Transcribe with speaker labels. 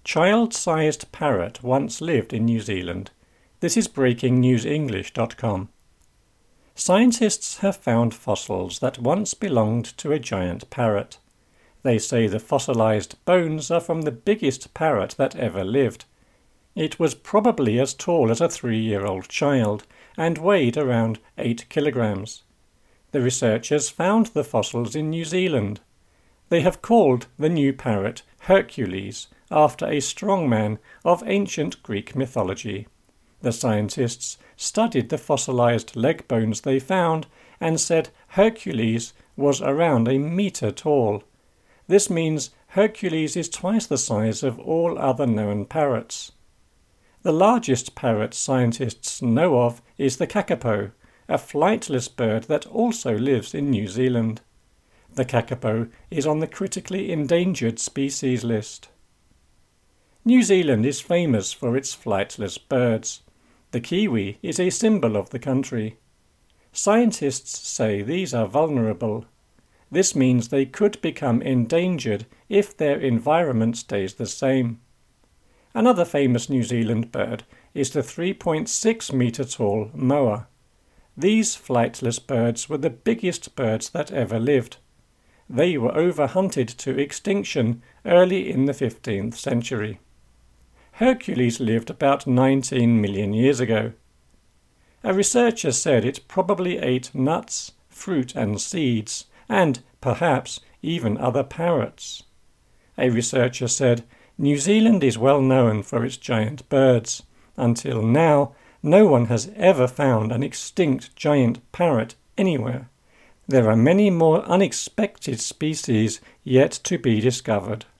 Speaker 1: Child-sized parrot once lived in New Zealand. This is breakingnewsenglish.com. Scientists have found fossils that once belonged to a giant parrot. They say the fossilized bones are from the biggest parrot that ever lived. It was probably as tall as a 3-year-old child and weighed around 8 kilograms. The researchers found the fossils in New Zealand. They have called the new parrot Hercules, after a strongman of ancient Greek mythology. The scientists studied the fossilized leg bones they found and said Hercules was around a meter tall. This means Hercules is twice the size of all other known parrots. The largest parrot scientists know of is the kakapo, a flightless bird that also lives in New Zealand. The kakapo is on the critically endangered species list. New Zealand is famous for its flightless birds. The kiwi is a symbol of the country. Scientists say these are vulnerable. This means they could become endangered if their environment stays the same. Another famous New Zealand bird is the 3.6-metre tall moa. These flightless birds were the biggest birds that ever lived. They were overhunted to extinction early in the 15th century. Hercules lived about 19 million years ago. A researcher said it probably ate nuts, fruit and seeds, and, perhaps, even other parrots. A researcher said, New Zealand is well known for its giant birds. Until now, no one has ever found an extinct giant parrot anywhere. There are many more unexpected species yet to be discovered.